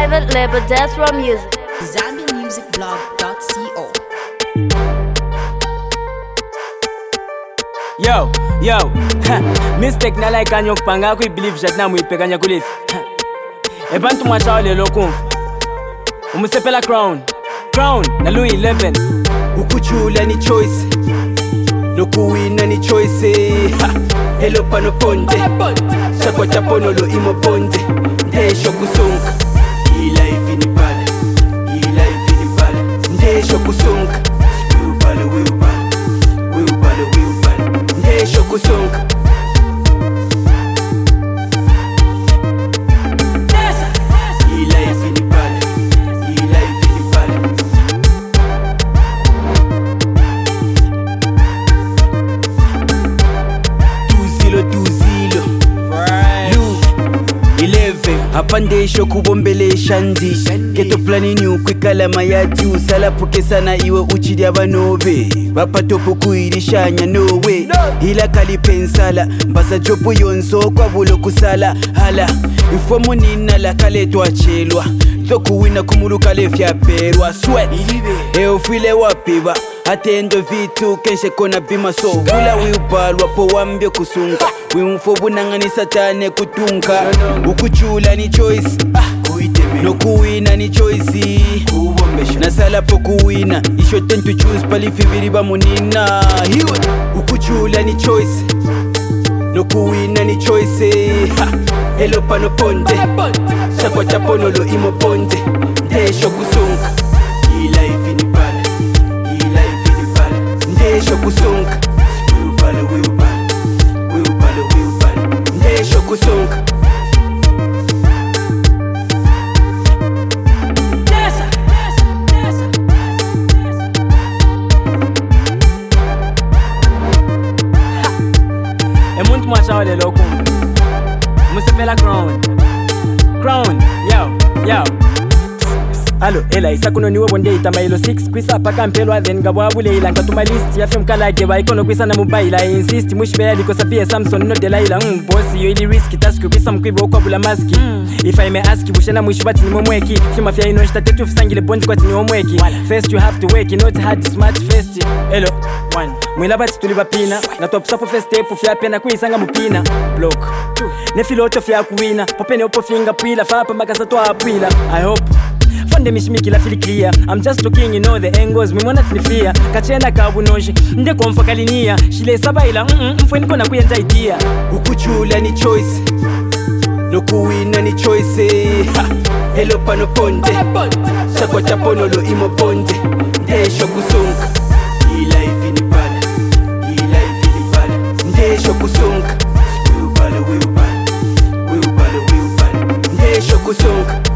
private label Death Row Music. ZambianMusicBlog.co. Yo, mistake na like kanyo kupanga ku believe jatna muipekanya kulisi. Ebantu mwashawa lelo kumfu. Umusepela crown na Louis 11. Ukuchula ni choice, nokuwina ni choice. Hello pano ponte, chakwa chaponolo imo ponte. Ndesho kusunga, hii life ni pale, ndesho kusunga. We upale, ndesho kusunga. Hii life ni pale, Tuzilo Lu 11 apandesho kubombelesha ndi keto plani nyukwikala mayati usala pokesana iwe uchili abanobe bapatopo kuirishanya nowe ila kalipensala mbasa jopo yonzo kwa bulo kusala hala ifomu nina la kale twachelwa tokuwina kumuluka lefya perwa sweat eofile wapiba atendo vitu kenshe kona bima so gula wiubalwa po wambyo kusunga wimfobu nangani satane kutunka ukuchula ni choice nokuwina ni choice nasala po kuwina isho ten to choose palifibiri bamunina hiwe ukuchula ni choice nokuwina ni choice hello pano ponte chakwa chaponolo imo ponte ndesho kusunga hii life ni pale ndesho kusunga we upale ndesho kusunga Emuntu mwashawa lelo kumfu. Umusepela crown yo. Allo, ela isakuno niwe bonde itamailo 6 kwisa paka mpelwa then gabwabule ila ngatuma list ya film kala geba ikono kwisa na mobile I insist mushbe yali ko sapia Samson no Delilah boss yo ili risk task kwisa mkwibo kwa bula maski if I may ask bushana mwishubati ni momweki fima fya ino shtatetu fisangile bondi kwa tini omweki first you have to work not hard smart first hello one mwila bati tuliba pina na top sapo first step fya pena kuisanga mupina block ne filoto fya kuwina popene opo finga pila fapa makasa to apwila I hope Fonde mishimiki la fili clear I'm just looking you know the angles Mimona tinifia Kachena kabunoji Nde kumfa kalinia Shile sabaila mfwe niko na kuyenta idea ukuchula ni choice nokuwina ni choice hello pano ponte chakwa chaponolo imo ponte ndesho kusunga hii life ni pale ndesho kusunga we upale ndesho kusunga